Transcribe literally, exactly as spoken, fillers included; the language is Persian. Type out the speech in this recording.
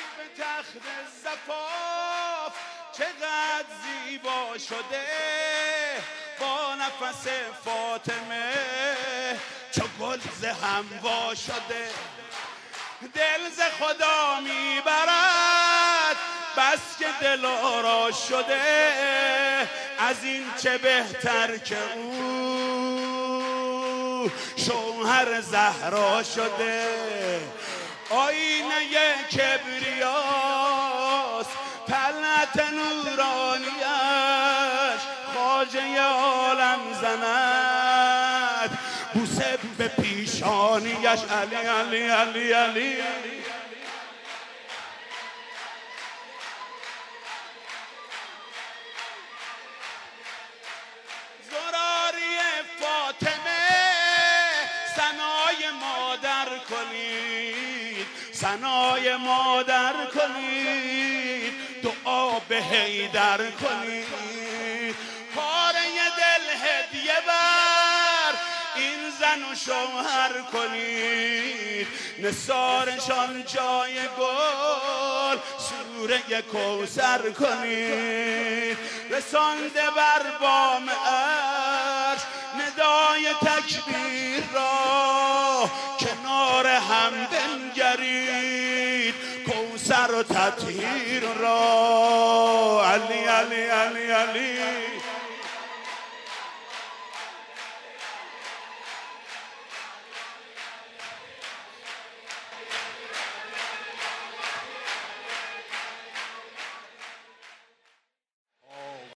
به تخت زفاف چقدر زیبا شده، با نفس فاطمه چو گل ز هموا شده. دل ز خدا میبرد بس که دل آرا شده، از این چه بهتر که او شوهر زهرا شده. آینه کبریاست طلعت نورانیش، خواجه عالم زند بوسه به پیشانیش. علی علی علی علی زراری فاطمه ثنای مادر کنید، ثنای مادر کنید، دعا به حیدر کنید. پاره دل هدیه بر این زن و شوهر کنید، نثارشان جای گل سوره کوثر کنید. رسانده بر بام عرش ندای تکبیر را، کنار هم بنگرید کوثر و تطهیر را. علی علی علی علی